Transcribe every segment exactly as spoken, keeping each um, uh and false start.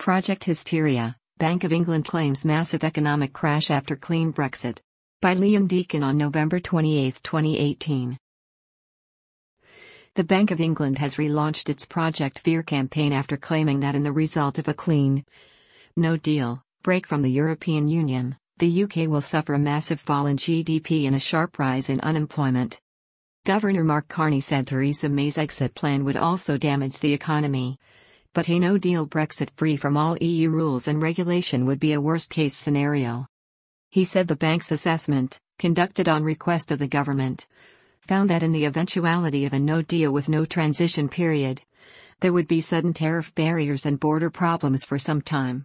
Project Hysteria, Bank of England claims massive economic crash after clean Brexit. By Liam Deacon on November twenty-eighth, twenty eighteen. The Bank of England has relaunched its Project Fear campaign after claiming that in the result of a clean no deal break from the European Union, the U K will suffer a massive fall in G D P and a sharp rise in unemployment. Governor Mark Carney said Theresa May's exit plan would also damage the economy. But a no-deal Brexit free from all E U rules and regulation would be a worst-case scenario. He said the bank's assessment, conducted on request of the government, found that in the eventuality of a no-deal with no transition period, there would be sudden tariff barriers and border problems for some time.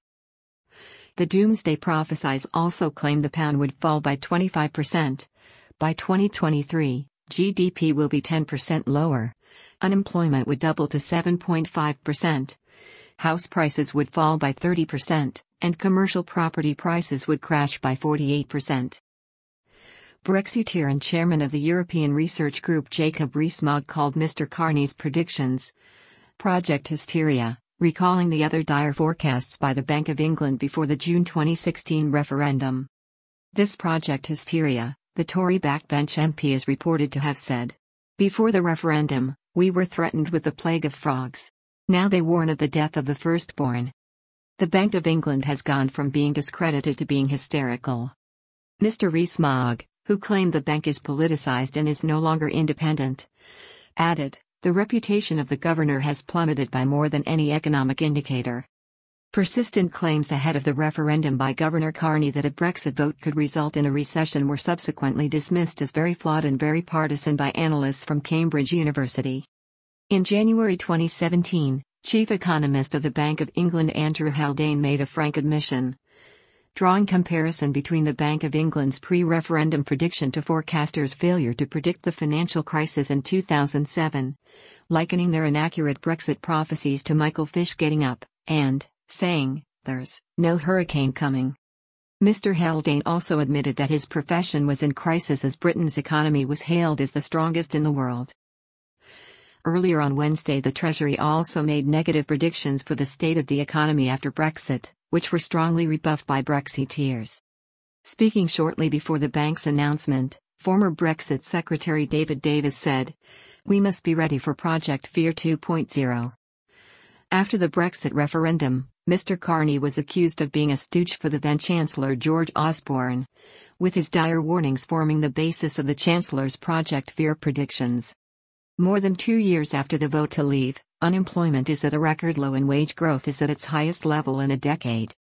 The Doomsday Prophecies also claimed the pound would fall by twenty-five percent. By twenty twenty-three, G D P will be ten percent lower. Unemployment would double to seven point five percent. House prices would fall by thirty percent, and commercial property prices would crash by forty-eight percent. Brexiteer and chairman of the European Research Group Jacob Rees-Mogg called Mister Carney's predictions Project Hysteria, recalling the other dire forecasts by the Bank of England before the June twenty sixteen referendum. This Project Hysteria, the Tory backbench M P is reported to have said. Before the referendum, we were threatened with the plague of frogs. Now they warn of the death of the firstborn. The Bank of England has gone from being discredited to being hysterical. Mister Rees-Mogg, who claimed the bank is politicized and is no longer independent, added, the reputation of the governor has plummeted by more than any economic indicator. Persistent claims ahead of the referendum by Governor Carney that a Brexit vote could result in a recession were subsequently dismissed as very flawed and very partisan by analysts from Cambridge University. In January twenty seventeen, chief economist of the Bank of England Andrew Haldane made a frank admission, drawing comparison between the Bank of England's pre-referendum prediction to forecasters' failure to predict the financial crisis in two thousand seven, likening their inaccurate Brexit prophecies to Michael Fish getting up, and saying, there's no hurricane coming. Mister Haldane also admitted that his profession was in crisis as Britain's economy was hailed as the strongest in the world. Earlier on Wednesday, the Treasury also made negative predictions for the state of the economy after Brexit, which were strongly rebuffed by Brexiteers. Speaking shortly before the bank's announcement, former Brexit Secretary David Davis said, we must be ready for Project Fear two point oh. After the Brexit referendum, Mister Carney was accused of being a stooge for the then-Chancellor George Osborne, with his dire warnings forming the basis of the Chancellor's Project Fear predictions. More than two years after the vote to leave, unemployment is at a record low and wage growth is at its highest level in a decade.